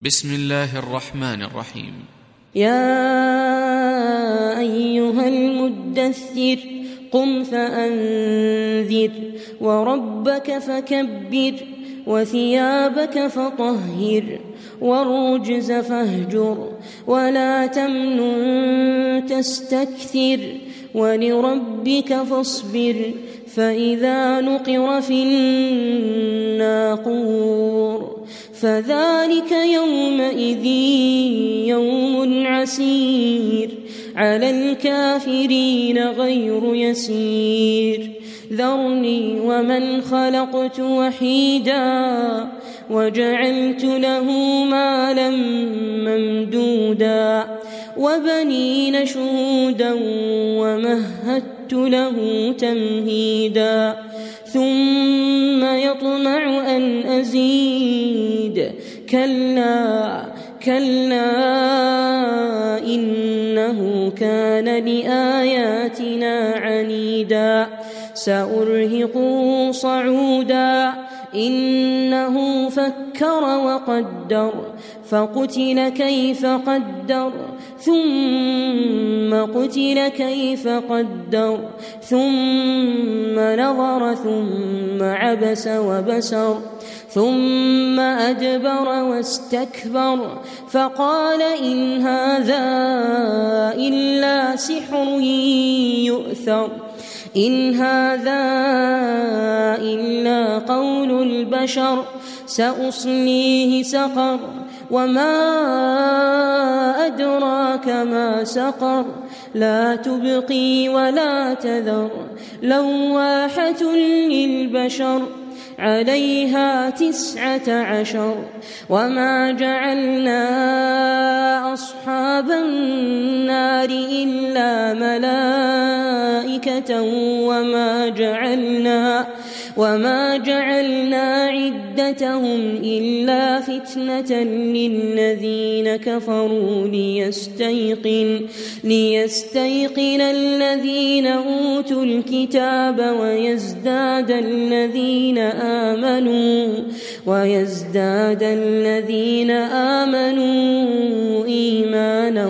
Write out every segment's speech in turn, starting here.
بسم الله الرحمن الرحيم. يا أيها المدثر قم فأنذر وربك فكبر وثيابك فطهر والرجز فاهجر ولا تمنن تستكثر ولربك فاصبر فإذا نقر في الناقور فذلك يومئذ يوم عسير على الكافرين غير يسير ذرني ومن خلقت وحيدا وجعلت له مالا ممدودا وبنين شهودا ومهدت له تمهيدا ثم يطمع أن أزيد كلا إنه كان لآياتنا عنيدا سأرهقه صعودا إنه فكر وقدر فقتل كيف قدر ثم قتل كيف قدر ثم نظر ثم عبس وبسر ثم أدبر واستكبر فقال إن هذا إلا سحر يؤثر إن هذا إلا قول البشر سأصليه سقر وما أدراك ما سقر لا تبقي ولا تذر لواحة للبشر عليها 19 وما جعلنا أصحاب النار إلا ملائكة وما جعلنا عدتهم إلا فتنة للذين كفروا ليستيقن الذين أوتوا الكتاب ويزداد الذين آمنوا إيمانا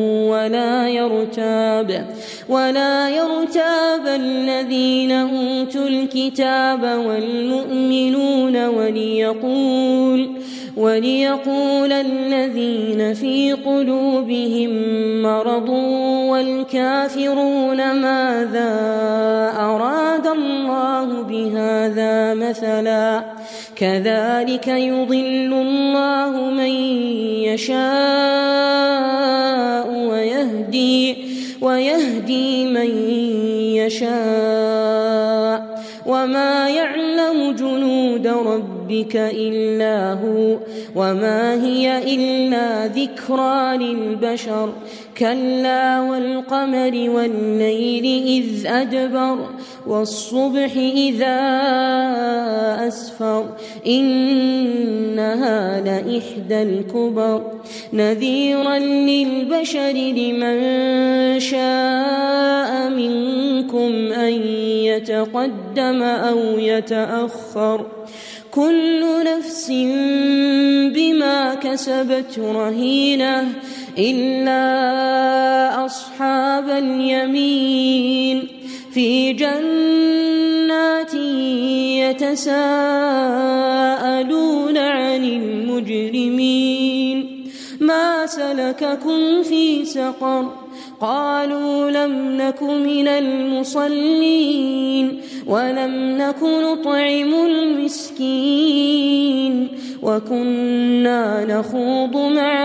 ولا يرتاب الذين أوتوا الكتاب والمؤمنون وليقول الذين في قلوبهم مرض والكافرون ماذا أراد الله بهذا مثلا كذلك يضل الله من يشاء ويهدي من يشاء وما يعلم جنود ربك إلا هو وما هي إلا ذكرى للبشر كلا والقمر والليل إذ أدبر والصبح إذا أسفر إنها لإحدى الكبر نذيرا للبشر لمن شاء منكم أن يتقدم أو يتأخر كل نفس بما كسبت رهينة إلا أصحاب اليمين في جنات يتساءلون عن المجرمين ما سلككم في سقر قالوا لم نك من المصلين ولم نك نطعم المسكين وكنا نخوض مع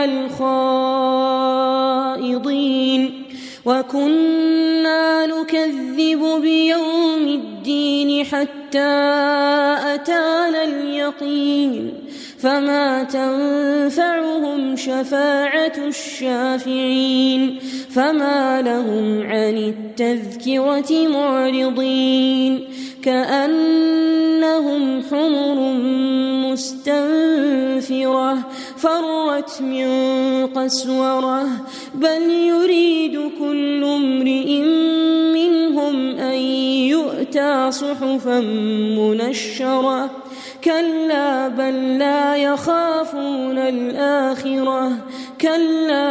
الخائضين وكنا نكذب بيوم الدين حتى أتانا اليقين فما تنفعهم شفاعة الشافعين فما لهم عن التذكرة معرضين كأنهم حمر مستنفرة فرت من قسورة بل يريد كل امرئ منهم أن يؤتى صحفا منشرة كلا بل لا يخافون الآخرة كلا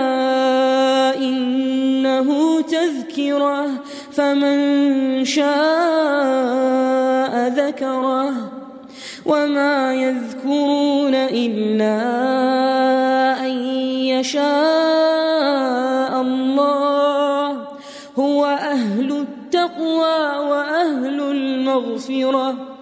إنه تذكرة فمن شاء ذكره وما يذكرون إلا أن يشاء الله هو أهل التقوى وأهل المغفرة